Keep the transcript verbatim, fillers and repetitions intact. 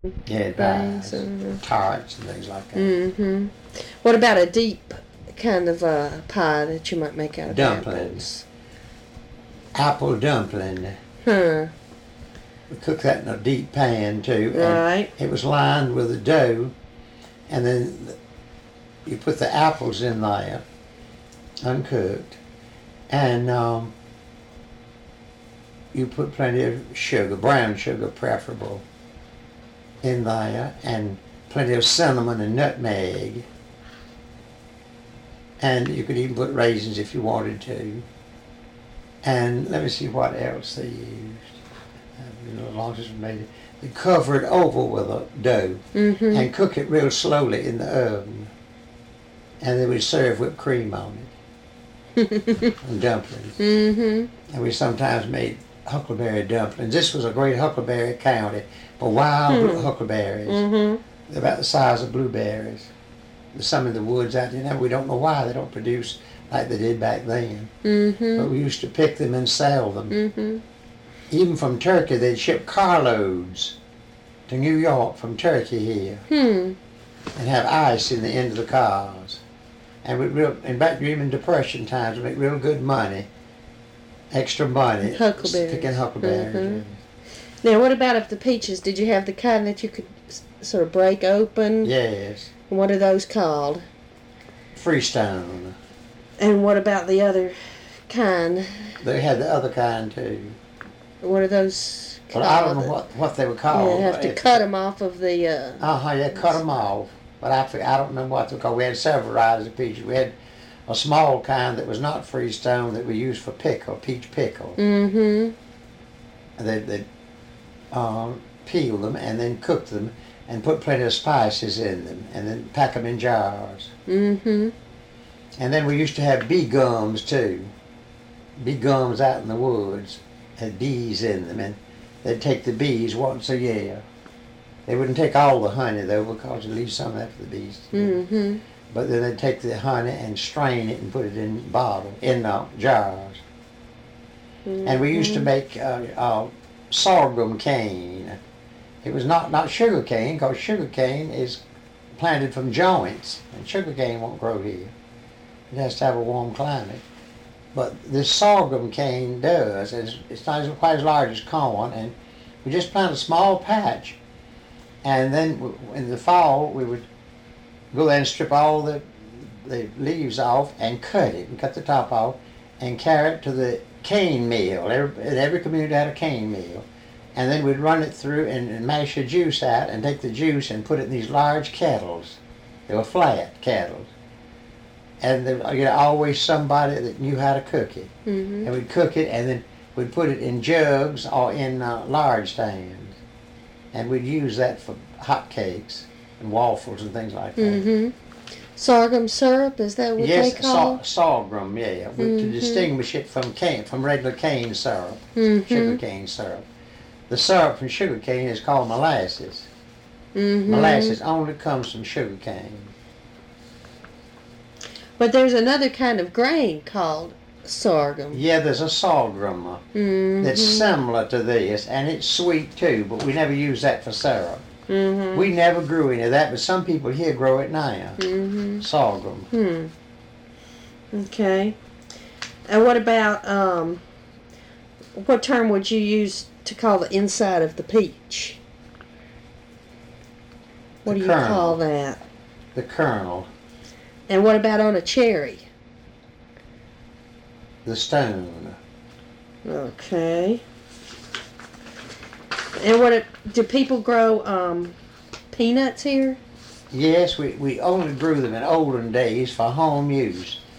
Yeah, pies, and tarts and things like that. Mm-hmm. What about a deep kind of uh, pie that you might make out of dumplings? Apple dumpling. Huh. We cook that in a deep pan too. Right. It was lined with a dough, and then you put the apples in there, uncooked, and um, you put plenty of sugar, brown sugar preferable, in there, and plenty of cinnamon and nutmeg. And you could even put raisins if you wanted to. And let me see what else they used. You know, as long as it made it. They cover it over with a dough mm-hmm. and cook it real slowly in the oven. And they would serve whipped cream on it. And dumplings. Mm-hmm. And we sometimes made huckleberry dumplings. This was a great huckleberry county, but wild hmm. huckleberries. Mm-hmm. They're about the size of blueberries. There's some in the woods out there now. We don't know why they don't produce like they did back then. Mm-hmm. But we used to pick them and sell them. Mm-hmm. Even from Turkey, they'd ship carloads to New York from Turkey here. Hmm. And have ice in the end of the cars. And we real, and back during Depression times, we make real good money, extra money, huckleberries. picking huckleberries. Mm-hmm. Now, what about if the peaches? Did you have the kind that you could sort of break open? Yes. What are those called? Freestone. And what about the other kind? They had the other kind too. What are those called? Well, I don't know what, what they were called. Yeah, you have to it, cut them off of the... Uh uh-huh, yeah, cut them off. But I, I don't remember what they were called. We had several varieties of peaches. We had a small kind that was not freestone that we used for pickle, peach pickle. Mm-hmm. And they, they um, peeled them and then cooked them and put plenty of spices in them and then pack them in jars. Mm-hmm. And then we used to have bee gums too. Bee gums out in the woods had bees in them, and they'd take the bees once a year. They wouldn't take all the honey though, because you leave some of that for the bees. Mm-hmm. But then they'd take the honey and strain it and put it in bottles, in uh, jars. Mm-hmm. And we used to make uh, uh, sorghum cane. It was not, not sugar cane, because sugar cane is planted from joints, and sugar cane won't grow here. It has to have a warm climate. But this sorghum cane does. It's, it's not quite as large as corn, and we just plant a small patch. And then in the fall, we would go there and strip all the, the leaves off and cut it, and cut the top off, and carry it to the cane mill. Every, every community had a cane mill. And then we'd run it through and, and mash the juice out, and take the juice and put it in these large kettles. They were flat kettles. And there was, you know, always somebody that knew how to cook it. Mm-hmm. And we'd cook it, and then we'd put it in jugs or in uh, large stands. And we'd use that for hot cakes and waffles and things like that. Mm-hmm. Sorghum syrup, is that what yes, they call it? Yes, sorghum, yeah. We, mm-hmm. To distinguish it from cane, from regular cane syrup, mm-hmm. sugar cane syrup. The syrup from sugar cane is called molasses. Mm-hmm. Molasses only comes from sugar cane. But there's another kind of grain called sorghum. Yeah, there's a sorghum uh, mm-hmm. that's similar to this, and it's sweet too, but we never use that for syrup. Mm-hmm. We never grew any of that, but some people here grow it now. Mm-hmm. Sorghum. Hmm. Okay. And what about, um, what term would you use to call the inside of the peach? What the do kernel. you call that? The kernel. And what about on a cherry? The stone. Okay. And what it, do people grow um, peanuts here? Yes, we, we only grew them in olden days for home use.